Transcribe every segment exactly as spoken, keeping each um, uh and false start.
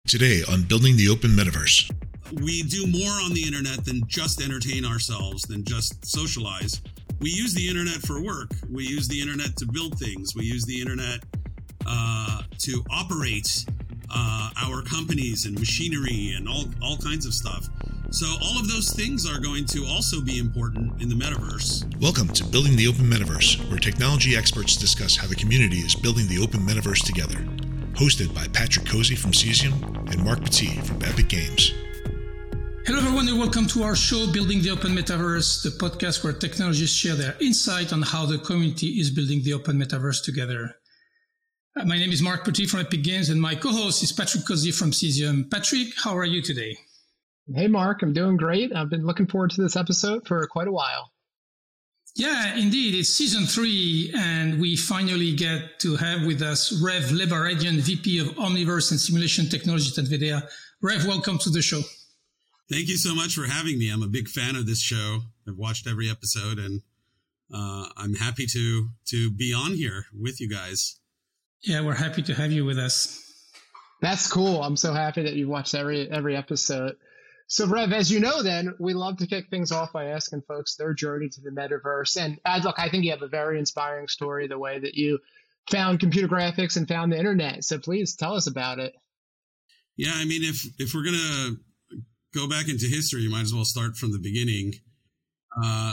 Today on Building the Open Metaverse. We do more on the internet than just entertain ourselves, than just socialize. We use the internet for work. We use the internet to build things. We use the internet uh, to operate uh, our companies and machinery and all, all kinds of stuff. So all of those things are going to also be important in the metaverse. Welcome to Building the Open Metaverse, where technology experts discuss how the community is building the open metaverse together. Hosted by Patrick Cozy from Cesium and Mark Petit from Epic Games. Hello everyone and welcome to our show, Building the Open Metaverse, the podcast where technologists share their insight on how the community is building the open metaverse together. Uh, my name is Mark Petit from Epic Games and my co-host is Patrick Cozy from Cesium. Patrick, how are you today? Hey Mark, I'm doing great. I've been looking forward to this episode for quite a while. Yeah, indeed. It's season three, and we finally get to have with us Rev Lebaradian, V P of Omniverse and Simulation Technology at NVIDIA. Rev, welcome to the show. Thank you so much for having me. I'm a big fan of this show. I've watched every episode, and uh, I'm happy to to be on here with you guys. Yeah, we're happy to have you with us. That's cool. I'm so happy that you've watched every every episode. So, Rev, as you know, then, we love to kick things off by asking folks their journey to the metaverse. And uh, look, I think you have a very inspiring story, the way that you found computer graphics and found the internet. So please tell us about it. Yeah, I mean, if if we're going to go back into history, you might as well start from the beginning. Uh,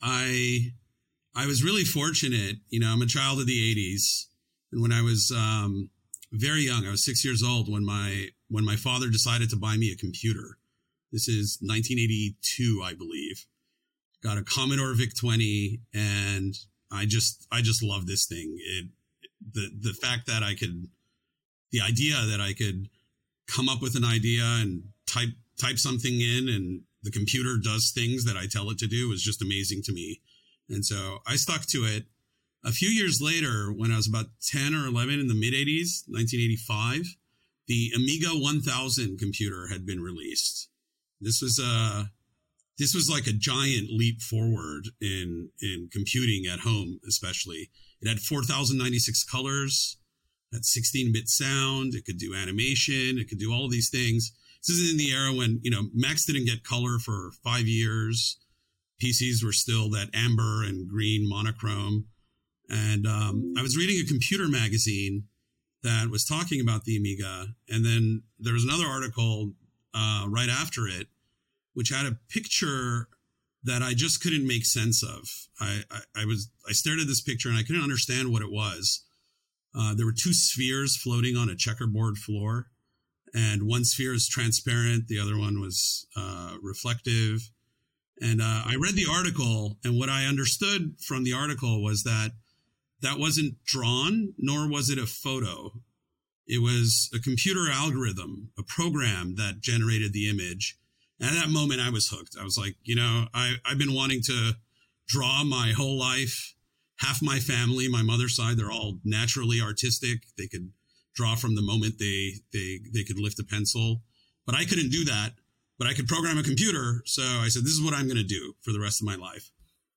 I I was really fortunate. You know, I'm a child of the eighties. And when I was um, very young, I was six years old when my when my father decided to buy me a computer. This is nineteen eighty-two, I believe. Got a Commodore VIC twenty, and I just I just love this thing. It the the fact that I could, the idea that I could come up with an idea and type type something in, and the computer does things that I tell it to do was just amazing to me. And so I stuck to it. A few years later, when I was about ten or eleven in the mid eighties, nineteen eighty-five, the Amiga one thousand computer had been released. This was a, this was like a giant leap forward in, in computing at home, especially. It had four thousand ninety-six colors, had sixteen-bit sound, it could do animation, it could do all of these things. This is in the era when, you know, Macs didn't get color for five years. P Cs were still that amber and green monochrome. And um, I was reading a computer magazine that was talking about the Amiga, and then there was another article Uh, right after it, which had a picture that I just couldn't make sense of. I, I, I was I stared at this picture and I couldn't understand what it was. Uh, there were two spheres floating on a checkerboard floor, and one sphere is transparent, the other one was uh, reflective. And uh, I read the article, and what I understood from the article was that that wasn't drawn, nor was it a photo. It was a computer algorithm, a program that generated the image. And at that moment, I was hooked. I was like, you know, I, I've been wanting to draw my whole life. Half my family, my mother's side, they're all naturally artistic. They could draw from the moment they they they could lift a pencil. But I couldn't do that. But I could program a computer. So I said, this is what I'm going to do for the rest of my life.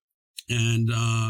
And uh,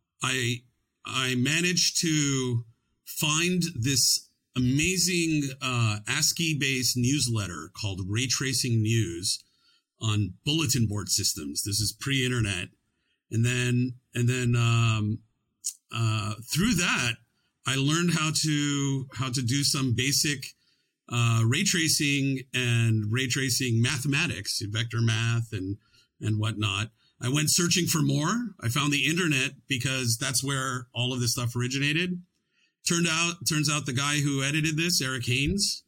I I managed to find this amazing uh, ASCII-based newsletter called Ray Tracing News on bulletin board systems. This is pre-internet, and then and then um, uh, through that, I learned how to how to do some basic uh, ray tracing and ray tracing mathematics, vector math, and and whatnot. I went searching for more. I found the internet because that's where all of this stuff originated. Turned out, turns out the guy who edited this, Eric Haines,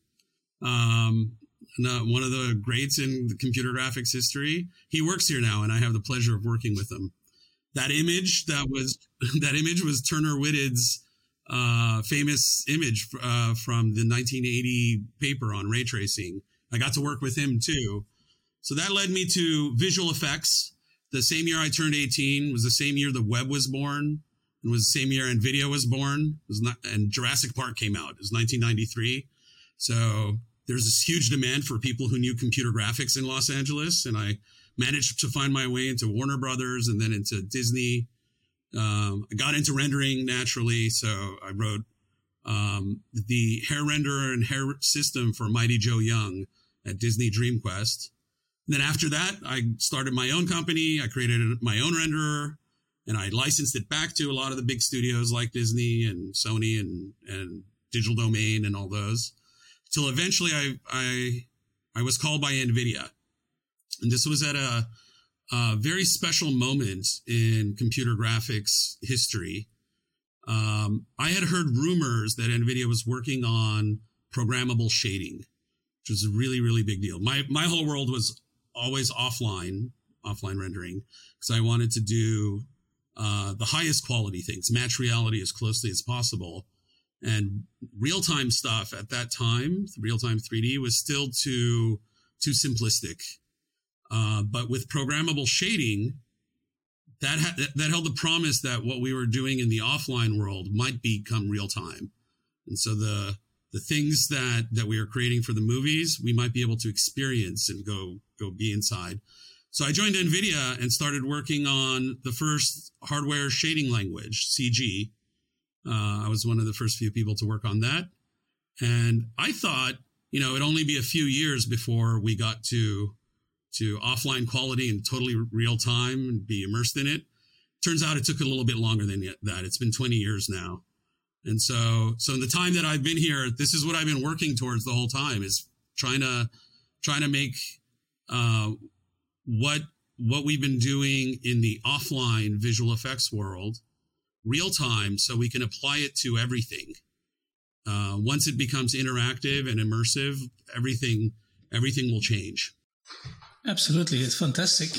um, one of the greats in the computer graphics history, he works here now, and I have the pleasure of working with him. That image that was that image was Turner Whitted's uh, famous image uh, from the nineteen eighty paper on ray tracing. I got to work with him too, so that led me to visual effects. The same year I turned eighteen was the same year the web was born. It was the same year NVIDIA was born. It was not, and Jurassic Park came out. It was nineteen ninety-three. So there's this huge demand for people who knew computer graphics in Los Angeles. And I managed to find my way into Warner Brothers and then into Disney. Um, I got into rendering naturally. So I wrote um, the hair renderer and hair system for Mighty Joe Young at Disney Dream Quest. And then after that, I started my own company. I created my own renderer, and I licensed it back to a lot of the big studios like Disney and Sony and, and Digital Domain and all those. Till eventually I, I, I was called by NVIDIA. And this was at a, a very special moment in computer graphics history. Um, I had heard rumors that NVIDIA was working on programmable shading, which was a really, really big deal. My, my whole world was always offline, offline rendering, because I wanted to do uh, the highest quality things, match reality as closely as possible. And real-time stuff at that time, real-time three D, was still too too simplistic. Uh, but with programmable shading, that ha- that held the promise that what we were doing in the offline world might become real-time. And so the the things that that we were creating for the movies, we might be able to experience and go go be inside. So I joined NVIDIA and started working on the first hardware shading language, C G. Uh, I was one of the first few people to work on that. And I thought, you know, it'd only be a few years before we got to to offline quality and totally real time and be immersed in it. Turns out it took a little bit longer than that. It's been twenty years now. And so, so in the time that I've been here, this is what I've been working towards the whole time, is trying to, trying to make, uh, what, what we've been doing in the offline visual effects world real time, so we can apply it to everything. Uh, once it becomes interactive and immersive, everything, everything will change. Absolutely. It's fantastic.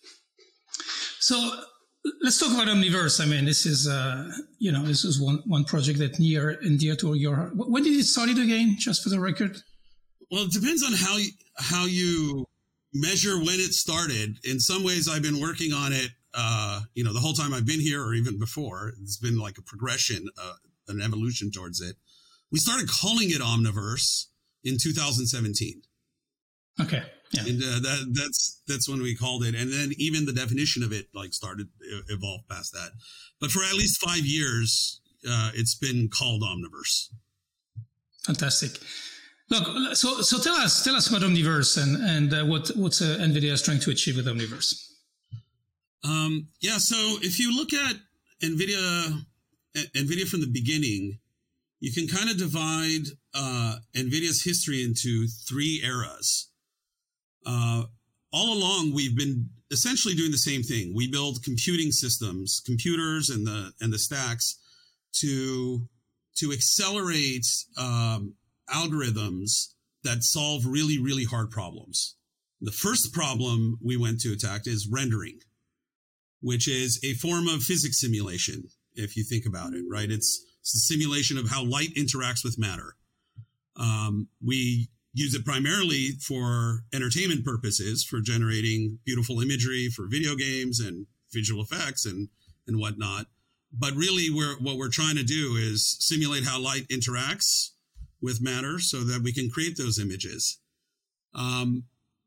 So let's talk about Omniverse. I mean, this is, uh, you know, this is one, one project that near and dear to your heart. When did it start it again, just for the record? Well, it depends on how you, how you measure when it started. In some ways, I've been working on it, uh, you know, the whole time I've been here, or even before. It's been like a progression, uh, an evolution towards it. We started calling it Omniverse in two thousand seventeen. Okay. Yeah. And uh, that that's that's when we called it, and then even the definition of it like started evolve past that. But for at least five years, uh, it's been called Omniverse. Fantastic. Look, so so tell us tell us about Omniverse and and uh, what what's uh, NVIDIA is trying to achieve with Omniverse. Um, yeah. So if you look at NVIDIA NVIDIA from the beginning, you can kind of divide uh, NVIDIA's history into three eras. Uh, all along, we've been essentially doing the same thing. We build computing systems, computers, and the and the stacks to to accelerate um, algorithms that solve really, really hard problems. The first problem we went to attack is rendering, which is a form of physics simulation, if you think about it, right? It's, it's a simulation of how light interacts with matter. Um, we use it primarily for entertainment purposes, for generating beautiful imagery for video games and visual effects and, and whatnot. But really, we're, what we're trying to do is simulate how light interacts with matter so that we can create those images. Um,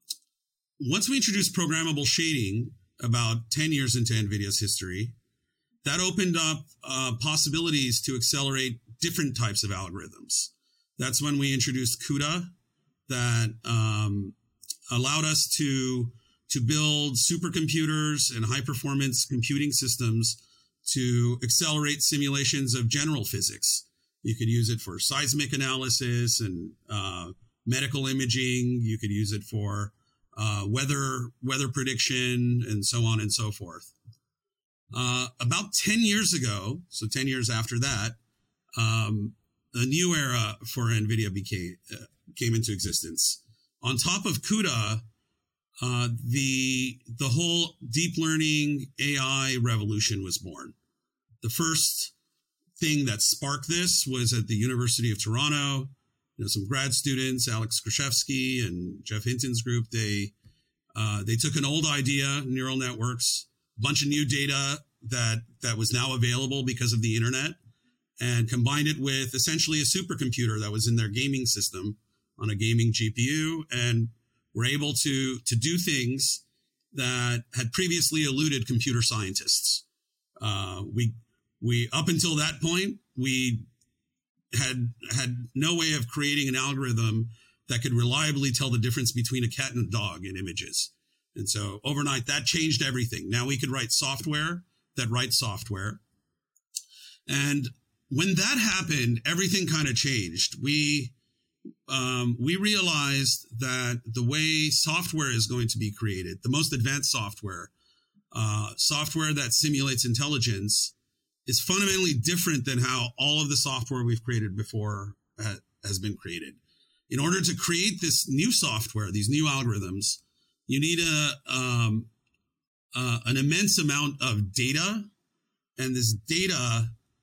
once we introduced programmable shading about ten years into NVIDIA's history, that opened up uh, possibilities to accelerate different types of algorithms. That's when we introduced CUDA, that um, allowed us to to build supercomputers and high-performance computing systems to accelerate simulations of general physics. You could use it for seismic analysis and uh, medical imaging. You could use it for uh, weather weather prediction and so on and so forth. Uh, about ten years ago, so ten years after that, um, a new era for NVIDIA became uh, came into existence. On top of CUDA, uh, the the whole deep learning A I revolution was born. The first thing that sparked this was at the University of Toronto. You know, some grad students, Alex Krzyzewski and Jeff Hinton's group, they uh, they took an old idea, neural networks, a bunch of new data that that was now available because of the internet, and combined it with essentially a supercomputer that was in their gaming system on a gaming G P U, and were able to to do things that had previously eluded computer scientists. Uh, we we up until that point, we had had no way of creating an algorithm that could reliably tell the difference between a cat and a dog in images. And so overnight, that changed everything. Now we could write software that writes software. And when that happened, everything kind of changed. We um, we realized that the way software is going to be created, the most advanced software, uh, software that simulates intelligence, is fundamentally different than how all of the software we've created before ha- has been created. In order to create this new software, these new algorithms, you need a um, uh, an immense amount of data, and this data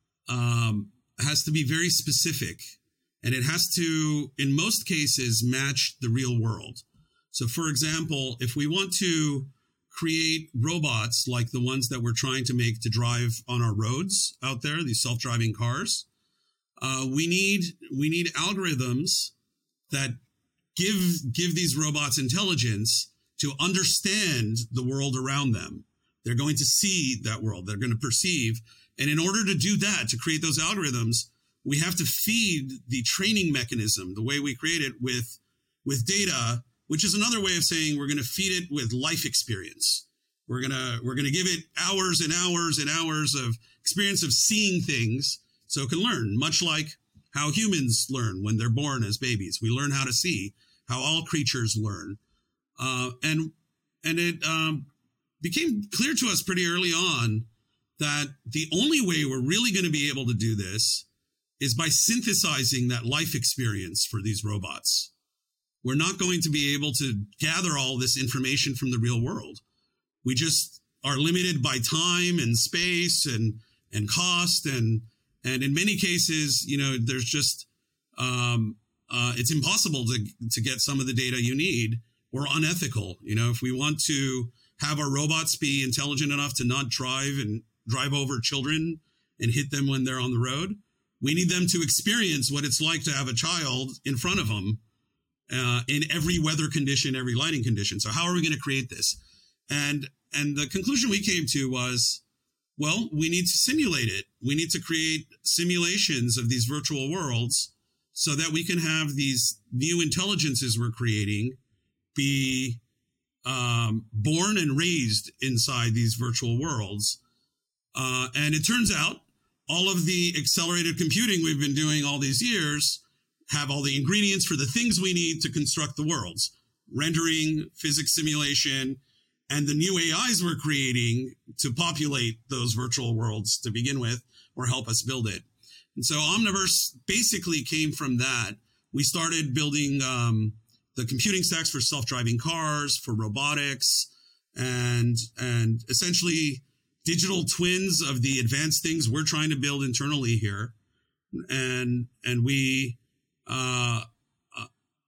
um, has to be very specific, and it has to, in most cases, match the real world. So, for example, if we want to create robots like the ones that we're trying to make to drive on our roads out there, these self-driving cars, uh, we need we need algorithms that give give these robots intelligence to understand the world around them. They're going to see that world. They're going to perceive. And in order to do that, to create those algorithms, we have to feed the training mechanism, the way we create it, with, with data, which is another way of saying we're going to feed it with life experience. We're going to, we're going to give it hours and hours and hours of experience of seeing things so it can learn, much like how humans learn when they're born as babies. We learn how to see, how all creatures learn. Uh, and and it um, became clear to us pretty early on that the only way we're really going to be able to do this is by synthesizing that life experience for these robots. We're not going to be able to gather all this information from the real world. We just are limited by time and space and and cost, and and in many cases, you know, there's just um, uh, it's impossible to to get some of the data you need. Or unethical. You know, if we want to have our robots be intelligent enough to not drive and drive over children and hit them when they're on the road, we need them to experience what it's like to have a child in front of them uh, in every weather condition, every lighting condition. So how are we going to create this? And and the conclusion we came to was, well, we need to simulate it. We need to create simulations of these virtual worlds so that we can have these new intelligences we're creating be um, born and raised inside these virtual worlds. Uh, and it turns out all of the accelerated computing we've been doing all these years have all the ingredients for the things we need to construct the worlds: rendering, physics simulation, and the new A Is we're creating to populate those virtual worlds to begin with or help us build it. And so Omniverse basically came from that. We started building um, the computing stacks for self-driving cars, for robotics, and and essentially digital twins of the advanced things we're trying to build internally here. And and we uh, uh,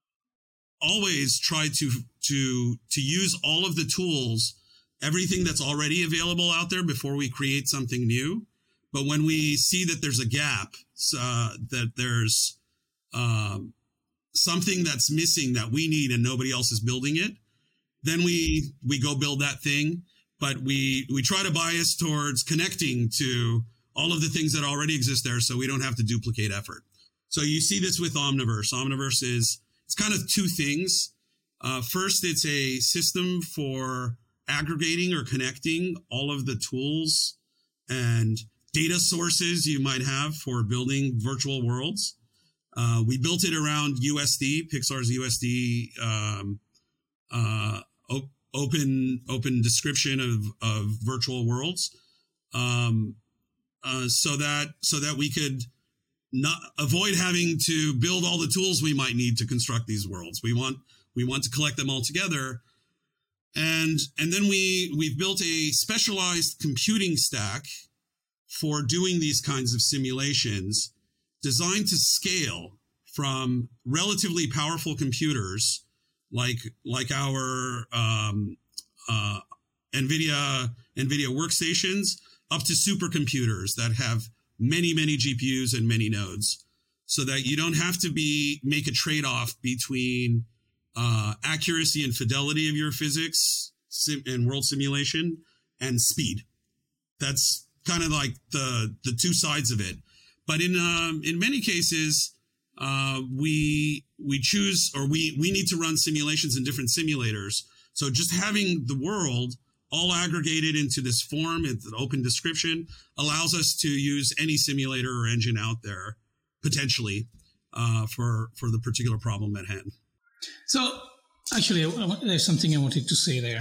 always try to to to use all of the tools, everything that's already available out there before we create something new. But when we see that there's a gap, uh, that there's um, something that's missing that we need and nobody else is building it, then we we go build that thing. But we we try to bias towards connecting to all of the things that already exist there so we don't have to duplicate effort. So you see this with Omniverse. Omniverse is it's kind of two things. Uh, first, it's a system for aggregating or connecting all of the tools and data sources you might have for building virtual worlds. Uh, we built it around U S D, Pixar's U S D um, uh, op- open open description of, of virtual worlds, um, uh, so that so that we could not avoid having to build all the tools we might need to construct these worlds. We want we want to collect them all together, and and then we we've built a specialized computing stack for doing these kinds of simulations, designed to scale from relatively powerful computers like like our um, uh, NVIDIA NVIDIA workstations up to supercomputers that have many, many G P Us and many nodes, so that you don't have to be make a trade-off between uh, accuracy and fidelity of your physics sim- and world simulation and speed. That's kind of like the the two sides of it. but in um, in many cases, uh, we we choose or we we need to run simulations in different simulators. So just having the world all aggregated into this form, it's an open description, allows us to use any simulator or engine out there potentially uh, for for the particular problem at hand. So actually, I, there's something I wanted to say there.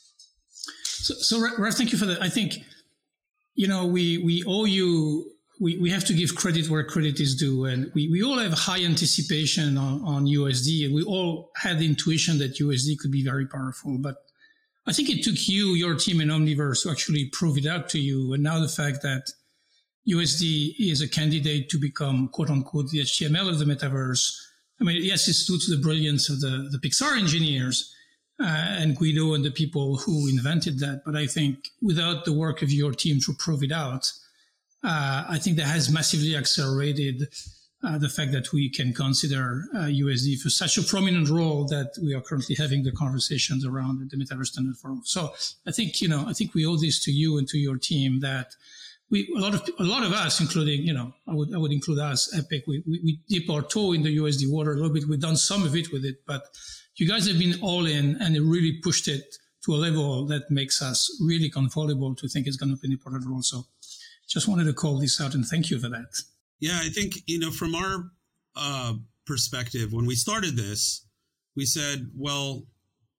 So, so Rav, thank you for that. I think, you know, we, we owe you, we, we have to give credit where credit is due. And we, we all have high anticipation on, on U S D. And we all had the intuition that U S D could be very powerful. But I think it took you, your team in Omniverse to actually prove it out to you. And now the fact that U S D is a candidate to become, quote unquote, the H T M L of the metaverse. I mean, yes, it's due to the brilliance of the, the Pixar engineers uh, and Guido and the people who invented that. But I think without the work of your team to prove it out, uh, I think that has massively accelerated uh, the fact that we can consider uh, U S D for such a prominent role that we are currently having the conversations around the Metaverse Standard Forum. So I think, you know, I think we owe this to you and to your team that We, a lot of a lot of us, including, you know, I would I would include us, Epic. We, we we dip our toe in the U S D water a little bit. We've done some of it with it, but you guys have been all in and it really pushed it to a level that makes us really comfortable to think it's going to be an important role. So, just wanted to call this out and thank you for that. Yeah, I think, you know, from our uh, perspective, when we started this, we said, well,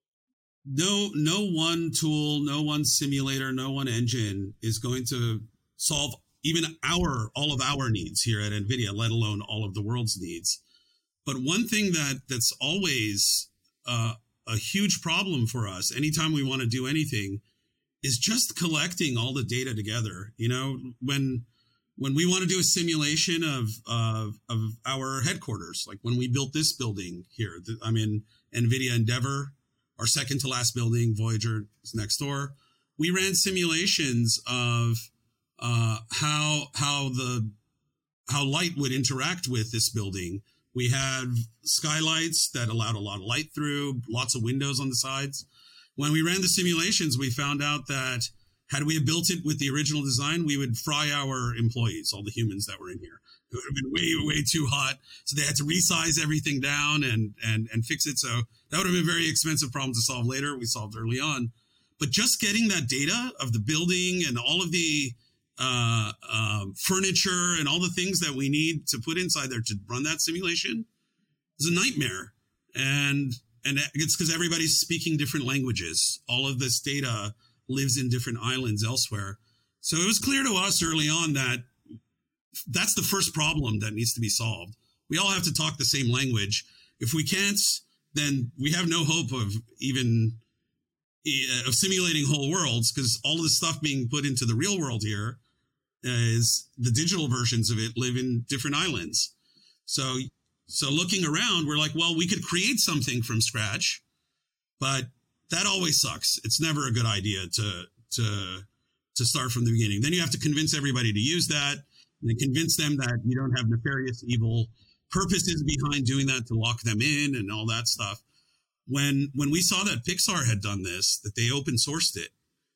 no no one tool, no one simulator, no one engine is going to solve even our all of our needs here at NVIDIA, let alone all of the world's needs. But one thing that that's always uh, a huge problem for us anytime we want to do anything is just collecting all the data together. You know, when when we want to do a simulation of of, of our headquarters, like when we built this building here, I'm in NVIDIA Endeavor, our second to last building, Voyager is next door. We ran simulations of Uh, how how the how light would interact with this building. We had skylights that allowed a lot of light through, lots of windows on the sides. When we ran the simulations, we found out that had we built it with the original design, we would fry our employees, all the humans that were in here. It would have been way, way too hot. So they had to resize everything down and and and fix it. So that would have been a very expensive problem to solve later. We solved early on. But just getting that data of the building and all of the Uh, um, furniture and all the things that we need to put inside there to run that simulation is a nightmare. And and it's because everybody's speaking different languages. All of this data lives in different islands elsewhere. So it was clear to us early on that that's the first problem that needs to be solved. We all have to talk the same language. If we can't, then we have no hope of even of simulating whole worlds, because all of the stuff being put into the real world here is the digital versions of it live in different islands. So, so looking around, we're like, well, we could create something from scratch, but that always sucks. It's never a good idea to, to, to start from the beginning. Then you have to convince everybody to use that and convince them that you don't have nefarious evil purposes behind doing that to lock them in and all that stuff. When, when we saw that Pixar had done this, that they open sourced it,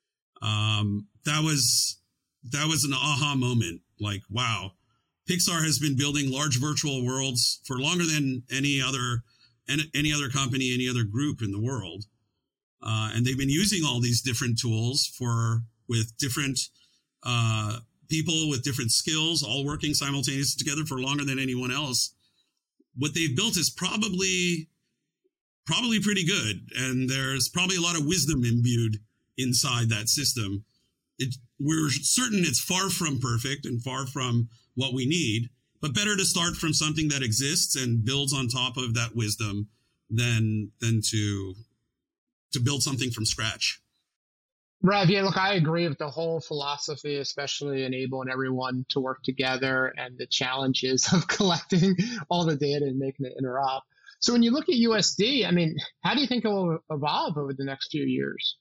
um, that was, That was an aha moment. Like, wow, Pixar has been building large virtual worlds for longer than any other any other company, any other group in the world. Uh, and they've been using all these different tools for with different uh, people with different skills, all working simultaneously together for longer than anyone else. What they've built is probably probably pretty good. And there's probably a lot of wisdom imbued inside that system. It, we're certain it's far from perfect and far from what we need, but better to start from something that exists and builds on top of that wisdom than than to to build something from scratch. Rav, yeah, look, I agree with the whole philosophy, especially enabling everyone to work together and the challenges of collecting all the data and making it interop. So when you look at U S D, I mean, how do you think it will evolve over the next few years?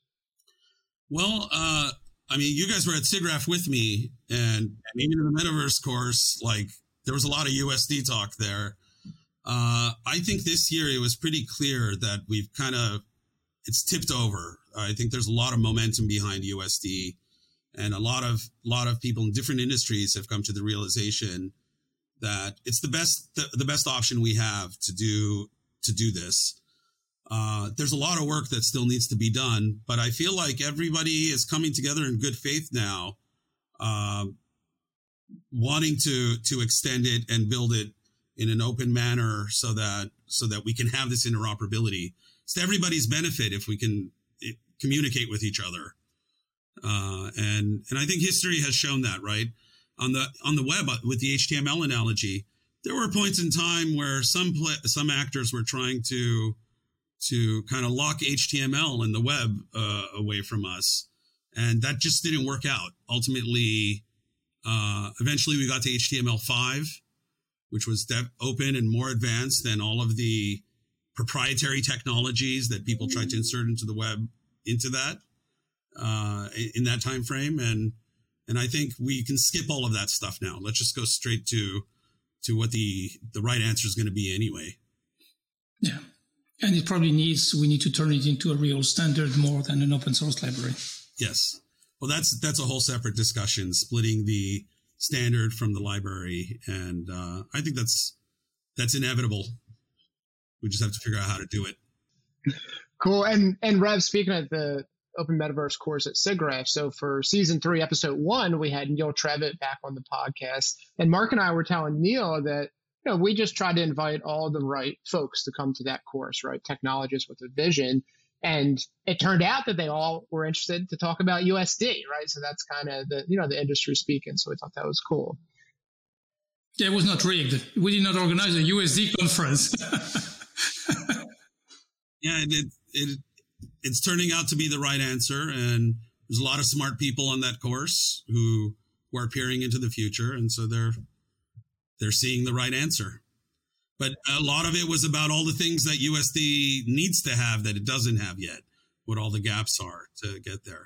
Well, uh, I mean, you guys were at SIGGRAPH with me, and, and even in the Metaverse course, like there was a lot of U S D talk there. Uh, I think this year it was pretty clear that we've kind of, it's tipped over. I think there's a lot of momentum behind U S D, and a lot of lot of people in different industries have come to the realization that it's the best the, the best option we have to do to do this. Uh, there's a lot of work that still needs to be done, but I feel like everybody is coming together in good faith now, uh, wanting to to extend it and build it in an open manner so that so that we can have this interoperability. It's to everybody's benefit if we can it, communicate with each other. Uh, and and I think history has shown that, right? On the on the web, with the H T M L analogy, there were points in time where some pla- some actors were trying to to kind of lock H T M L and the web uh, away from us. And that just didn't work out. Ultimately, uh, eventually we got to H T M L five, which was de- open and more advanced than all of the proprietary technologies that people tried to insert into the web into that uh, in that time frame. And and I think we can skip all of that stuff now. Let's just go straight to to what the, the right answer is going to be anyway. Yeah. And it probably needs, we need to turn it into a real standard more than an open source library. Yes. Well, that's that's a whole separate discussion, splitting the standard from the library. And uh, I think that's that's inevitable. We just have to figure out how to do it. Cool. And and Rev, speaking of the Open Metaverse course at SIGGRAPH, so for season three, episode one, we had Neil Trevitt back on the podcast. And Mark and I were telling Neil that, you know, we just try to invite all the right folks to come to that course, right? Technologists with a vision. And it turned out that they all were interested to talk about U S D, right? So that's kind of the, you know, the industry speaking. So we thought that was cool. Yeah, it was not rigged. We did not organize a U S D conference. Yeah, it, it it's turning out to be the right answer. And there's a lot of smart people on that course who, who are peering into the future. And so they're they're seeing the right answer. But a lot of it was about all the things that U S D needs to have that it doesn't have yet, what all the gaps are to get there.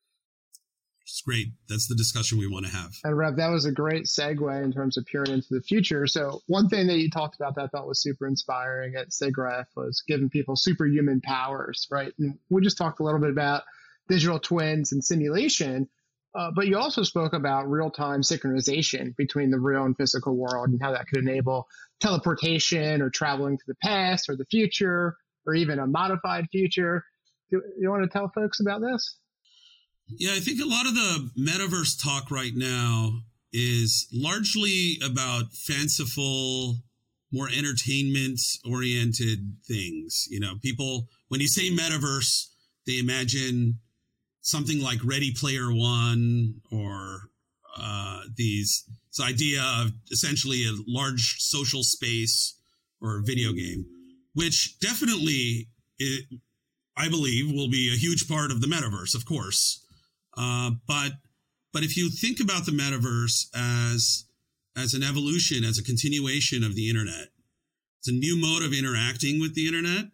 It's great. That's the discussion we want to have. And Rev, that was a great segue in terms of peering into the future. So one thing that you talked about that I thought was super inspiring at SIGGRAPH was giving people superhuman powers, right? And we just talked a little bit about digital twins and simulation, uh, but you also spoke about real-time synchronization between the real and physical world and how that could enable teleportation or traveling to the past or the future or even a modified future. Do you want to tell folks about this? Yeah, I think a lot of the metaverse talk right now is largely about fanciful, more entertainment-oriented things. You know, people, when you say metaverse, they imagine something like Ready Player One or uh, these this idea of essentially a large social space or a video game, which definitely, it, I believe, will be a huge part of the metaverse, of course. Uh, but but if you think about the metaverse as as an evolution, as a continuation of the internet, it's a new mode of interacting with the internet.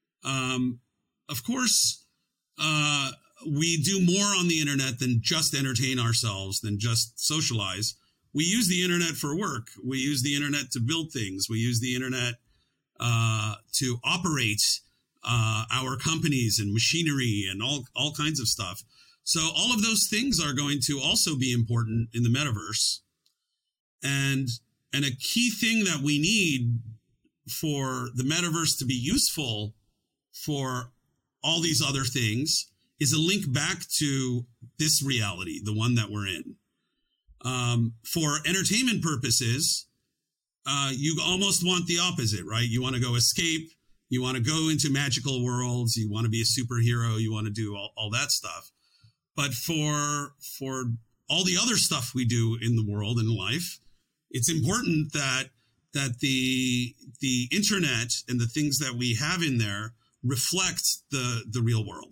Um, of course, uh, we do more on the internet than just entertain ourselves, than just socialize. We use the internet for work. We use the internet to build things. We use the internet uh, to operate uh, our companies and machinery and all all kinds of stuff. So all of those things are going to also be important in the metaverse. And, and a key thing that we need for the metaverse to be useful for all these other things is a link back to this reality, the one that we're in. Um, for entertainment purposes, uh, you almost want the opposite, right? You want to go escape. You want to go into magical worlds. You want to be a superhero. You want to do all, all that stuff. But for for all the other stuff we do in the world and life, it's important that that the the internet and the things that we have in there reflect the the real world.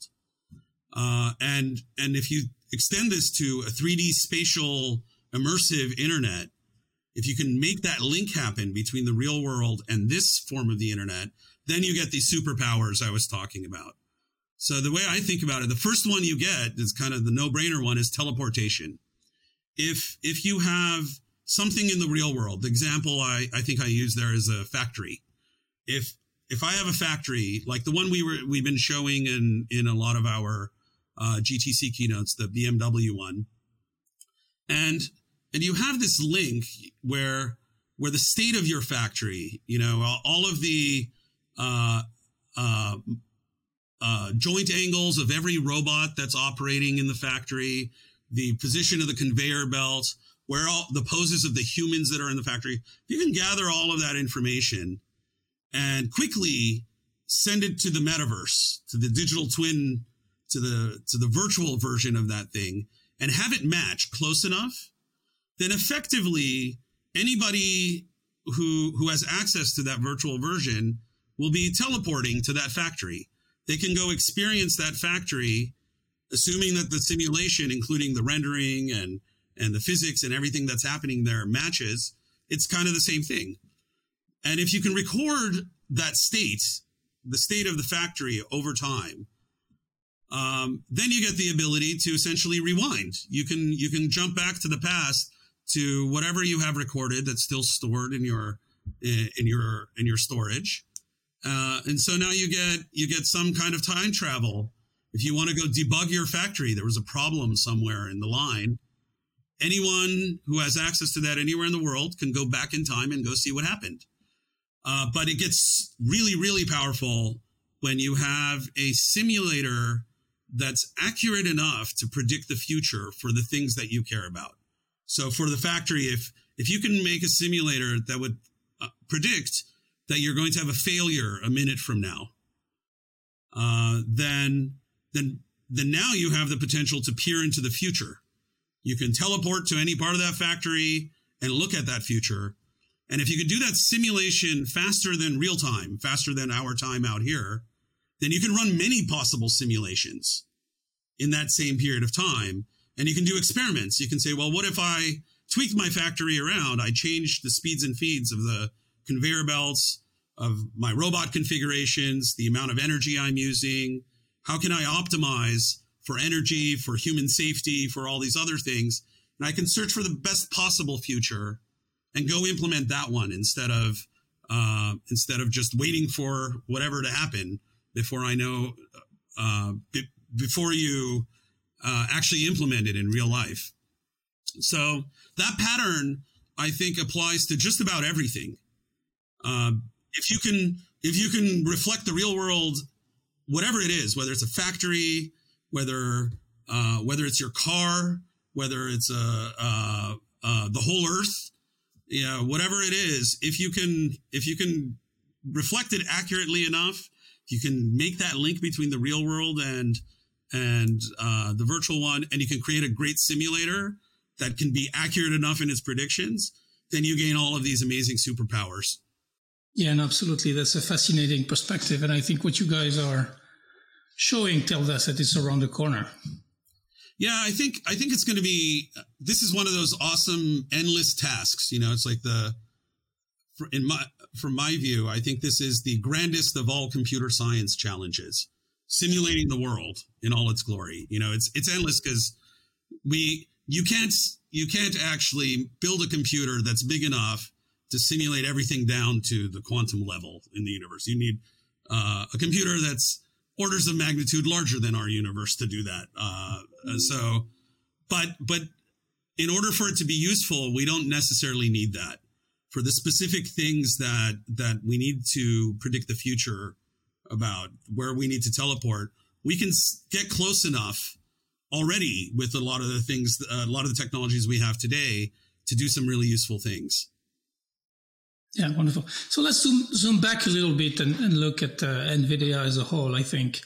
Uh, and and if you extend this to a three D spatial immersive internet, if you can make that link happen between the real world and this form of the internet, then you get these superpowers I was talking about. So the way I think about it, the first one you get is kind of the no-brainer one is teleportation. If if you have something in the real world, the example I, I think I use there is a factory. If if I have a factory like the one we were we've been showing in in a lot of our uh, G T C keynotes, the B M W one, and and you have this link where where the state of your factory, you know, all of the uh, uh, uh, joint angles of every robot that's operating in the factory, the position of the conveyor belt, where all the poses of the humans that are in the factory. You can gather all of that information and quickly send it to the metaverse, to the digital twin, to the to the virtual version of that thing, and have it match close enough, then effectively anybody who who has access to that virtual version will be teleporting to that factory. They can go experience that factory, assuming that the simulation, including the rendering and and the physics and everything that's happening there matches. It's kind of the same thing. And if you can record that state, the state of the factory over time, um, then you get the ability to essentially rewind. You can you can jump back to the past to whatever you have recorded that's still stored in your in your in your storage, uh, and so now you get you get some kind of time travel. If you want to go debug your factory, there was a problem somewhere in the line. Anyone who has access to that anywhere in the world can go back in time and go see what happened. Uh, but it gets really, really powerful when you have a simulator that's accurate enough to predict the future for the things that you care about. So for the factory, if if you can make a simulator that would uh, predict that you're going to have a failure a minute from now, uh, then then then now you have the potential to peer into the future. You can teleport to any part of that factory and look at that future. And if you could do that simulation faster than real time, faster than our time out here, then you can run many possible simulations in that same period of time. And you can do experiments. You can say, well, what if I tweaked my factory around? I changed the speeds and feeds of the conveyor belts, of my robot configurations, the amount of energy I'm using. How can I optimize for energy, for human safety, for all these other things? And I can search for the best possible future and go implement that one instead of uh, instead of just waiting for whatever to happen before I know, uh, b- before you uh, actually implement it in real life. So that pattern, I think, applies to just about everything. Uh, if you can, if you can reflect the real world, whatever it is, whether it's a factory, whether uh, whether it's your car, whether it's a, uh, uh, the whole Earth, yeah, whatever it is, if you can if you can reflect it accurately enough, if you can make that link between the real world and and uh, the virtual one, and you can create a great simulator that can be accurate enough in its predictions, then you gain all of these amazing superpowers. Yeah, and absolutely. That's a fascinating perspective. And I think what you guys are showing tells us that it's around the corner. Yeah, I think I think it's going to be, this is one of those awesome endless tasks. You know, it's like the, for, in my, from my view, I think this is the grandest of all computer science challenges, simulating the world in all its glory. You know, it's it's endless because we, you can't, you can't actually build a computer that's big enough to simulate everything down to the quantum level in the universe. You need uh, a computer that's orders of magnitude larger than our universe to do that. Uh, so, but, but in order for it to be useful, we don't necessarily need that. For the specific things that, that we need to predict the future about, where we need to teleport, we can get close enough already with a lot of the things, a lot of the technologies we have today to do some really useful things. Yeah, wonderful. So let's zoom, zoom back a little bit and, and look at uh, NVIDIA as a whole. I think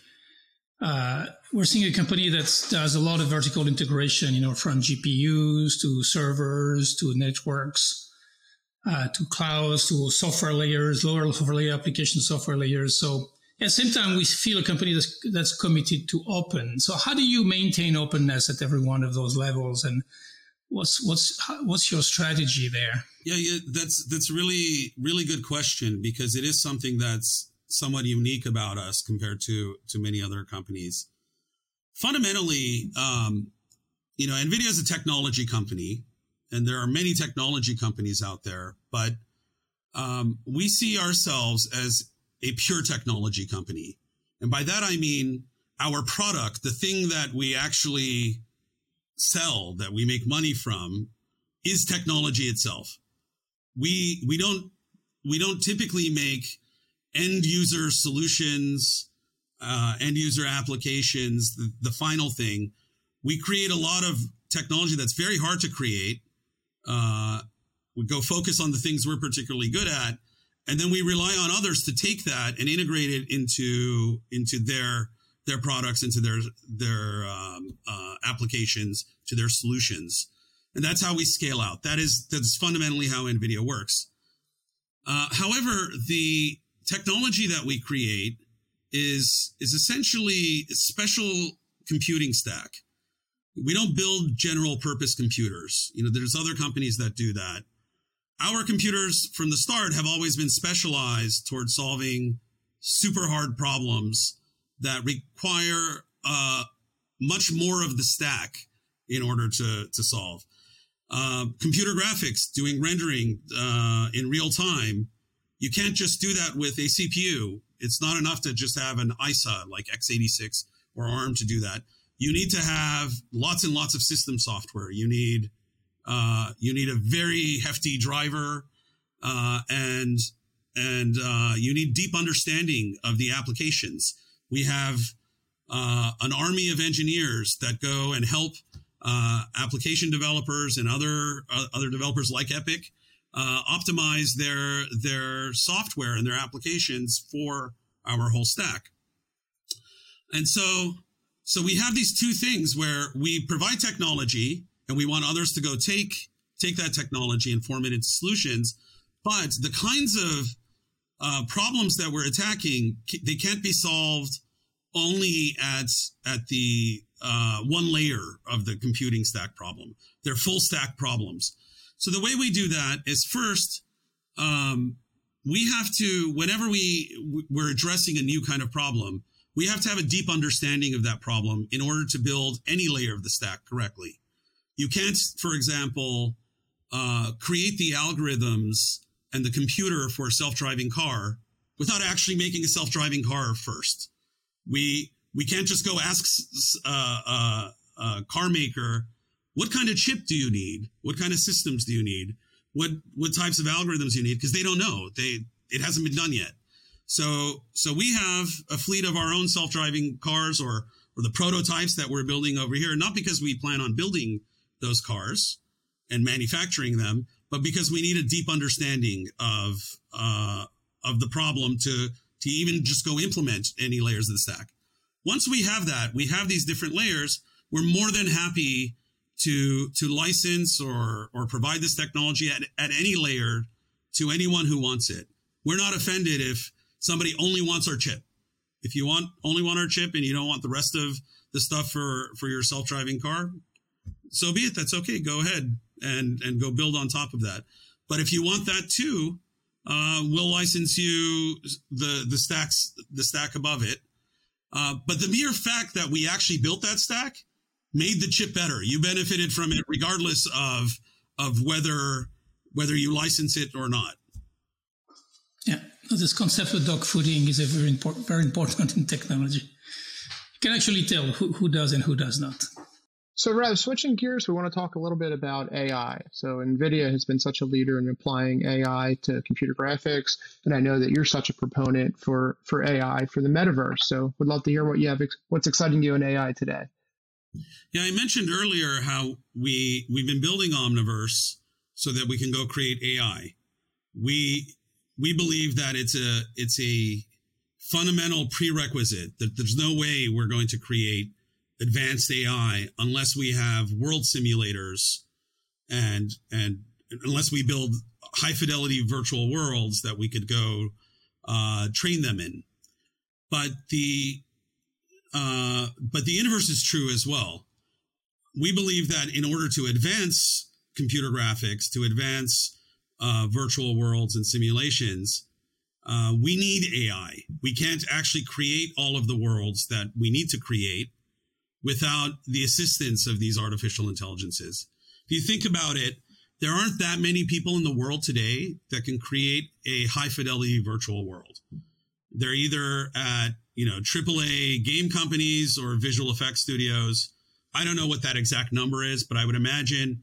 uh, we're seeing a company that does a lot of vertical integration, you know, from G P Us to servers to networks uh, to clouds to software layers, lower software layer application software layers. So at the same time, we feel a company that's, that's committed to open. So how do you maintain openness at every one of those levels? And What's what's what's your strategy there? Yeah, yeah, that's that's really really good question, because it is something that's somewhat unique about us compared to to many other companies. Fundamentally, um, you know, NVIDIA is a technology company, and there are many technology companies out there, but um, we see ourselves as a pure technology company, and by that I mean our product, the thing that we actually sell, that we make money from, is technology itself. we we don't we don't typically make end user solutions, uh, end user applications, the, the final thing. We create a lot of technology that's very hard to create. Uh, we go focus on the things we're particularly good at, and then we rely on others to take that and integrate it into into their their products, into their their um, uh, applications, to their solutions, and that's how we scale out. That is that's fundamentally how NVIDIA works. Uh, however, the technology that we create is is essentially a special computing stack. We don't build general purpose computers. You know, there's other companies that do that. Our computers from the start have always been specialized towards solving super hard problems that require uh, much more of the stack in order to, to solve. Uh, computer graphics, doing rendering uh, in real time, you can't just do that with a C P U. It's not enough to just have an I S A like x eighty-six or ARM to do that. You need to have lots and lots of system software. You need uh, you need a very hefty driver, uh, and and uh, you need deep understanding of the applications. We have uh, an army of engineers that go and help uh, application developers and other uh, other developers like Epic uh, optimize their their software and their applications for our whole stack. And so. So we have these two things where we provide technology and we want others to go take take that technology and form it into solutions. But the kinds of uh, problems that we're attacking, they can't be solved only at at the uh, one layer of the computing stack problem. They're full stack problems. So the way we do that is first, um, we have to, whenever we we're addressing a new kind of problem, we have to have a deep understanding of that problem in order to build any layer of the stack correctly. You can't, for example, uh, create the algorithms and the computer for a self-driving car without actually making a self-driving car first. We we can't just go ask uh, uh, a car maker, what kind of chip do you need? What kind of systems do you need? What what types of algorithms do you need? Because they don't know. They it hasn't been done yet. So, so we have a fleet of our own self-driving cars or, or the prototypes that we're building over here, not because we plan on building those cars and manufacturing them, but because we need a deep understanding of, uh, of the problem to, to even just go implement any layers of the stack. Once we have that, we have these different layers, we're more than happy to, to license or, or provide this technology at, at any layer to anyone who wants it. We're not offended if somebody only wants our chip. If you want only want our chip and you don't want the rest of the stuff for, for your self-driving car, so be it. That's okay. Go ahead and, and go build on top of that. But if you want that too, uh, we'll license you the, the stacks, the stack above it. Uh, but the mere fact that we actually built that stack made the chip better. You benefited from it regardless of, of whether, whether you license it or not. Yeah. This concept of dog fooding is a very important, very important in technology. You can actually tell who, who does and who does not. So, Rev, switching gears, we want to talk a little bit about A I. So, NVIDIA has been such a leader in applying A I to computer graphics, and I know that you're such a proponent for, for A I for the metaverse. So, would love to hear what you have, what's exciting you in A I today. Yeah, I mentioned earlier how we we've been building Omniverse so that we can go create A I. We We believe that it's a it's a fundamental prerequisite that there's no way we're going to create advanced A I unless we have world simulators and and unless we build high fidelity virtual worlds that we could go uh, train them in. But the uh, but the inverse is true as well. We believe that in order to advance computer graphics, to advance Uh, virtual worlds and simulations, uh, we need A I. We can't actually create all of the worlds that we need to create without the assistance of these artificial intelligences. If you think about it, there aren't that many people in the world today that can create a high fidelity virtual world. They're either at, you know, triple A game companies or visual effects studios. I don't know what that exact number is, but I would imagine,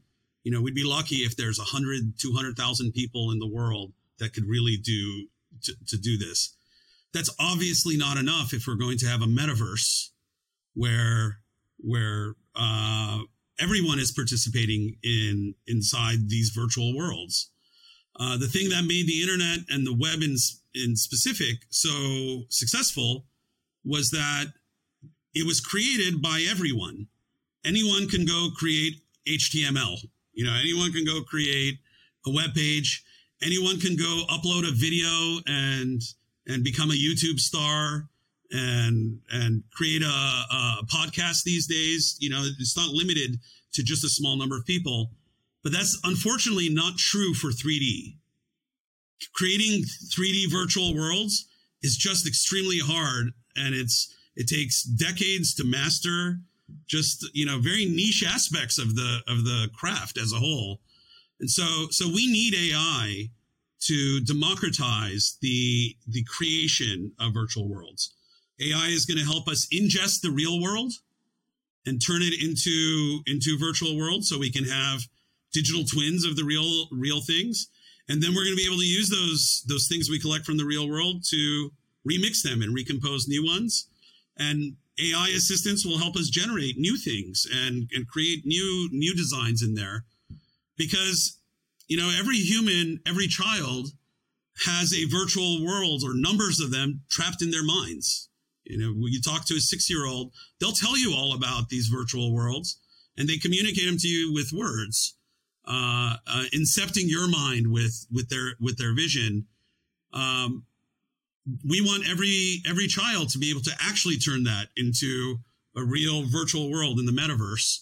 you know, we'd be lucky if there's one hundred, two hundred thousand people in the world that could really do to, to do this. That's obviously not enough if we're going to have a metaverse where where uh, everyone is participating in inside these virtual worlds. Uh, the thing that made the internet and the web in in specific so successful was that it was created by everyone. Anyone can go create H T M L. You know, anyone can go create a web page. Anyone can go upload a video and and become a YouTube star and and create a, a podcast these days. You know, it's not limited to just a small number of people. But that's unfortunately not true for three D. Creating three D virtual worlds is just extremely hard, and it's it takes decades to master just, you know, very niche aspects of the of the craft as a whole. And so so we need A I to democratize the the creation of virtual worlds. A I is going to help us ingest the real world and turn it into into virtual worlds so we can have digital twins of the real real things. And then we're going to be able to use those those things we collect from the real world to remix them and recompose new ones. And A I assistants will help us generate new things and, and create new new designs in there. Because, you know, every human, every child has a virtual world or numbers of them trapped in their minds. You know, when you talk to a six-year-old, they'll tell you all about these virtual worlds, and they communicate them to you with words, uh, uh, incepting your mind with with their with their vision. Um, we want every every child to be able to actually turn that into a real virtual world in the metaverse.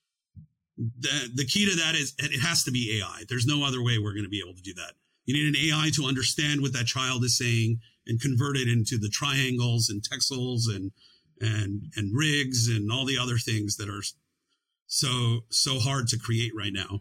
The, the key to that is it has to be A I. There's no other way we're going to be able to do that. You need an A I to understand what that child is saying and convert it into the triangles and texels and and and rigs and all the other things that are so so hard to create right now.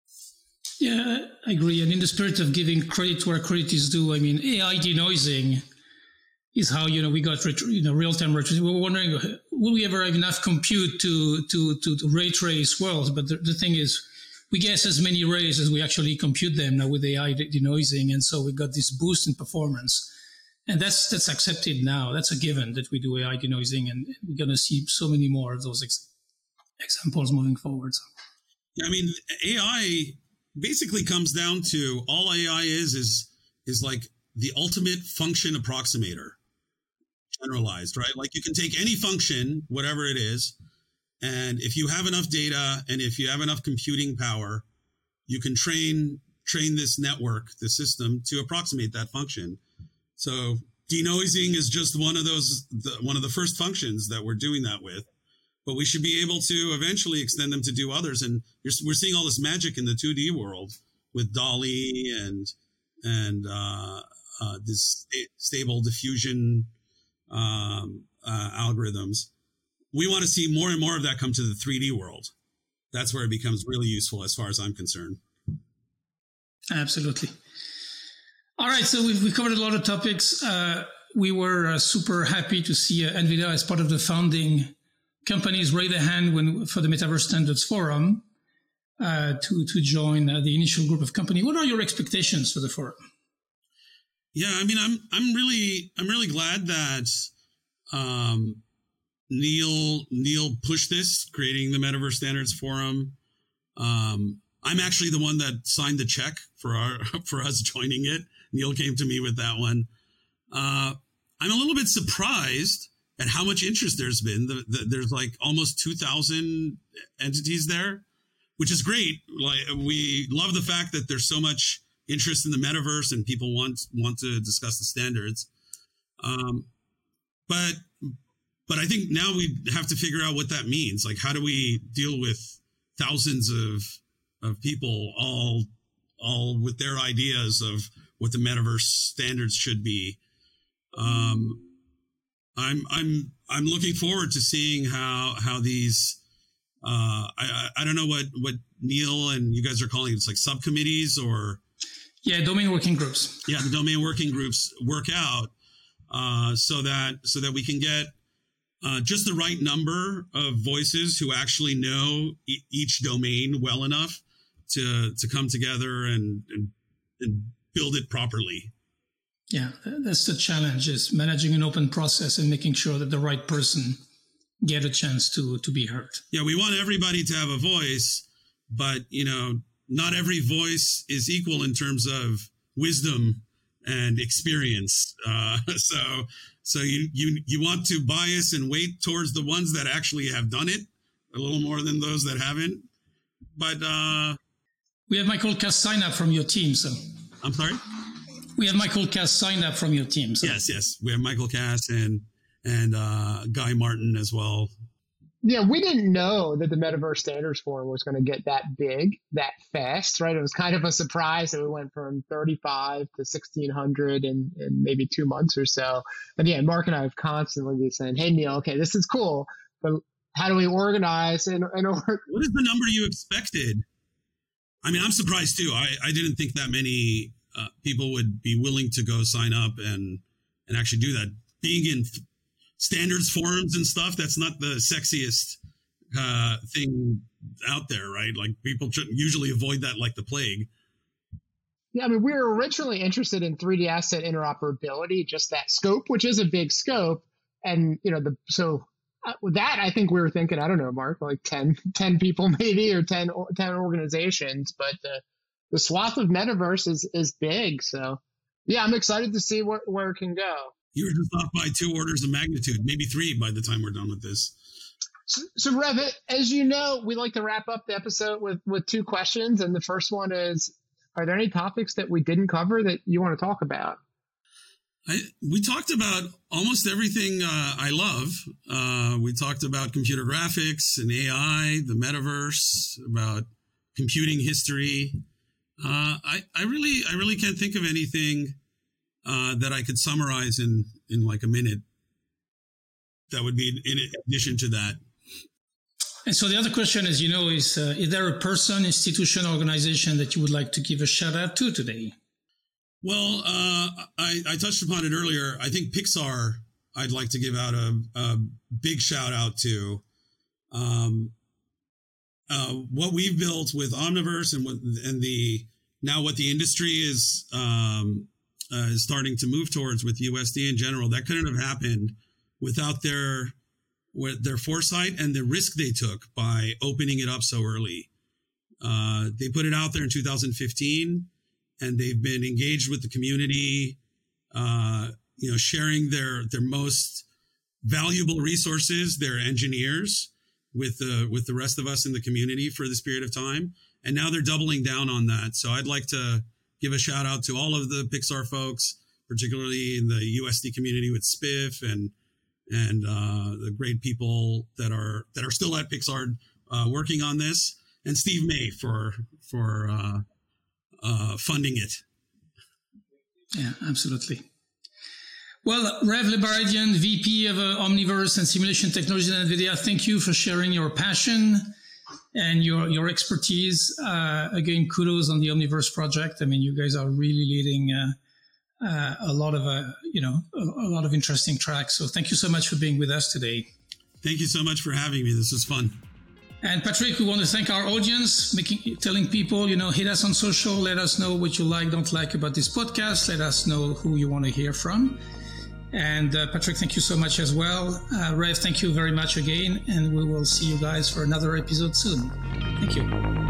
Yeah, I agree. And in the spirit of giving credit where credit is due, I mean, A I denoising is how, you know, we got you know real-time ray tracing. We were wondering, will we ever have enough compute to to to, to ray trace worlds? But the, the thing is, we guess as many rays as we actually compute them now with A I denoising, and so we got this boost in performance. And that's that's accepted now. That's a given that we do A I denoising, and we're going to see so many more of those ex- examples moving forward. So. Yeah, I mean, A I basically comes down to all A I is is is like the ultimate function approximator, generalized, right? Like you can take any function, whatever it is, and if you have enough data and if you have enough computing power, you can train train this network, the system, to approximate that function. So denoising is just one of those, the, one of the first functions that we're doing that with, but we should be able to eventually extend them to do others. And you're, we're seeing all this magic in the two D world with DALL-E and and uh, uh, this sta- stable diffusion um, uh, algorithms. We want to see more and more of that come to the three D world. That's where it becomes really useful as far as I'm concerned. Absolutely. All right, so we've, we've covered a lot of topics. Uh, we were uh, super happy to see uh, NVIDIA as part of the founding companies raise their hand when for the Metaverse Standards Forum uh, to to join uh, the initial group of companies. What are your expectations for the forum? Yeah, I mean, I'm I'm really I'm really glad that um, Neil Neil pushed this, creating the Metaverse Standards Forum. Um, I'm actually the one that signed the check for our for us joining it. Neil came to me with that one. Uh, I'm a little bit surprised at how much interest there's been. The, the, there's like almost two thousand entities there, which is great. Like, we love the fact that there's so much interest in the metaverse and people want want to discuss the standards. Um, but but I think now we have to figure out what that means. Like, how do we deal with thousands of of people all all with their ideas of what the metaverse standards should be? Um, I'm I'm I'm looking forward to seeing how how these. Uh, I I don't know what what Neil and you guys are calling it. It's like subcommittees or. Yeah, domain working groups. Yeah, the domain working groups work out uh, so that so that we can get uh, just the right number of voices who actually know e- each domain well enough to to come together and, and and build it properly. Yeah, that's the challenge, is managing an open process and making sure that the right person get a chance to to be heard. Yeah, we want everybody to have a voice, but, you know, not every voice is equal in terms of wisdom and experience. Uh, so so you, you, you want to bias and weight towards the ones that actually have done it a little more than those that haven't. But uh, we have Michael Cass sign up from your team, so. I'm sorry? We have Michael Cass signed up from your team. So. Yes, yes. We have Michael Cass and and uh, Guy Martin as well. Yeah, we didn't know that the Metaverse Standards Forum was going to get that big, that fast, right? It was kind of a surprise that we went from thirty-five to sixteen hundred in, in maybe two months or so. And yeah, Mark and I have constantly been saying, hey, Neil, okay, this is cool, but how do we organize? And, and or- What is the number you expected? I mean, I'm surprised too. I, I didn't think that many uh, people would be willing to go sign up and, and actually do that. Being in th- standards forums and stuff, that's not the sexiest uh, thing out there, right? Like people usually avoid that like the plague. Yeah, I mean, we were originally interested in three D asset interoperability, just that scope, which is a big scope. And, you know, the so uh, with that, I think we were thinking, I don't know, Mark, like ten, ten people maybe, or ten, ten organizations. But uh, the swath of metaverse is, is big. So, yeah, I'm excited to see where, where it can go. You were just off by two orders of magnitude, maybe three by the time we're done with this. So, so Rev, as you know, we like to wrap up the episode with, with two questions. And the first one is, are there any topics that we didn't cover that you want to talk about? I, we talked about almost everything uh, I love. Uh, we talked about computer graphics and A I, the metaverse, about computing history. Uh, I, I really, I really can't think of anything uh, that I could summarize in, in like a minute. That would be in addition to that. And so the other question, as you know, is, uh, is there a person, institution, organization that you would like to give a shout out to today? Well, uh, I, I touched upon it earlier. I think Pixar, I'd like to give out a, a big shout out to. Um, uh, what we've built with Omniverse and what, and the now what the industry is um, uh, is starting to move towards with U S D in general, that couldn't have happened without their with their foresight and the risk they took by opening it up so early. Uh, they put it out there in two thousand fifteen. And they've been engaged with the community, uh, you know, sharing their their most valuable resources, their engineers, with the with the rest of us in the community for this period of time. And now they're doubling down on that. So I'd like to give a shout out to all of the Pixar folks, particularly in the U S D community with Spiff and and uh, the great people that are that are still at Pixar uh, working on this, and Steve May for for. Uh, Uh, funding it. Yeah, absolutely. Well, Rev Lebaradian, V P of uh, Omniverse and Simulation Technology at NVIDIA, thank you for sharing your passion and your, your expertise. Uh, again, kudos on the Omniverse project. I mean, you guys are really leading uh, uh, a lot of, uh, you know, a, a lot of interesting tracks. So thank you so much for being with us today. Thank you so much for having me. This was fun. And Patrick, we want to thank our audience, making, telling people, you know, hit us on social, let us know what you like, don't like about this podcast, let us know who you want to hear from. And uh, Patrick, thank you so much as well. Uh, Rev, thank you very much again, and we will see you guys for another episode soon. Thank you.